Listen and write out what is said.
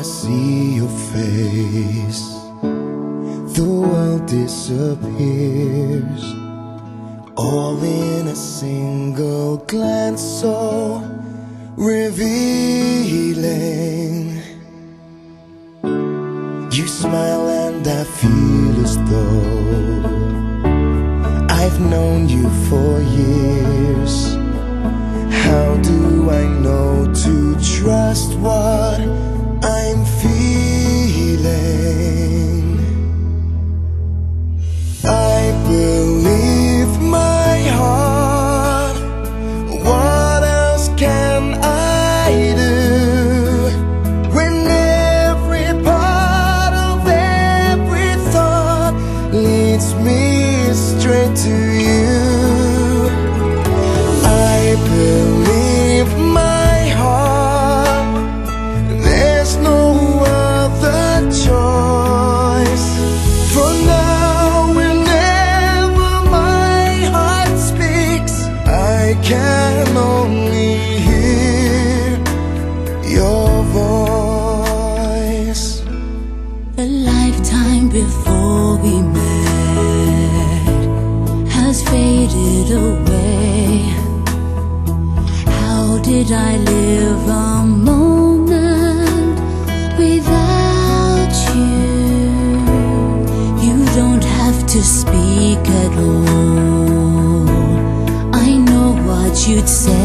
see your face, the world disappears, all in a single glance, so revealing. You smile and I feel as though I've known you for years. How do I know to trust what I'm feeling? I believe my heart. What else can I do when every part of every thought leads me straight to you? I believe my heart. There's no other choice. For now, whenever my heart speaks, I can only hear your voice. A lifetime before we met has faded away. How did I live a moment without you? You don't have to speak at all. I know what you'd say.